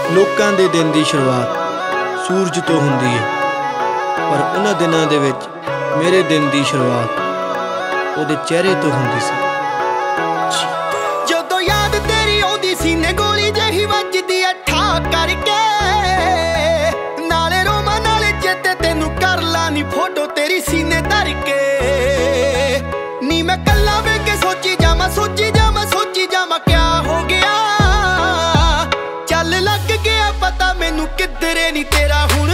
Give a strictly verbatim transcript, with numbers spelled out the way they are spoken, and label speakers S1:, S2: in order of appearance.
S1: ਲੋਕਾਂ ਦੇ ਦਿਨ ਦੀ ਸ਼ੁਰੂਆਤ ਸੂਰਜ ਤੋਂ ਹੁੰਦੀ ਹੈ, ਪਰ ਉਹਨਾਂ ਦਿਨਾਂ ਦੇ ਵਿੱਚ ਮੇਰੇ ਦਿਨ ਦੀ ਸ਼ੁਰੂਆਤ ਉਹਦੇ ਚਿਹਰੇ ਤੋਂ ਹੁੰਦੀ ਸੀ।
S2: ਜਦੋਂ ਯਾਦ ਤੇਰੀ ਆਉਂਦੀ ਸੀਨੇ ਗੋਲੀ ਜਿਹੀ ਵੱਜਦੀ ਐ ਠਾ ਕਰਕੇ, ਨਾਲੇ ਰੋਵਾਂ ਨਾਲੇ ਚੇਤੇ ਤੈਨੂੰ ਕਰ ਲਾ ਨੀ ਫੋਟੋ ਤੇਰੀ ਸੀਨੇ ਧਰ ਕੇ। ਨੀ ਮੈਂ ਕੱਲਾ ਵੇ ਕੇ ਸੋਚੀ ਜਾਵਾਂ ਸੋਚੀ ਜਾਵਾਂ ਸੋਚੀ ਜਾਵਾਂ ਕਿਆ ਹੋ ਗਿਆ। ਚੱਲ ਲੱਗ ਗਿਆ ਪਤਾ ਮੈਨੂੰ ਕਿੱਧਰੇ ਨੀ ਤੇਰਾ ਹੁਣ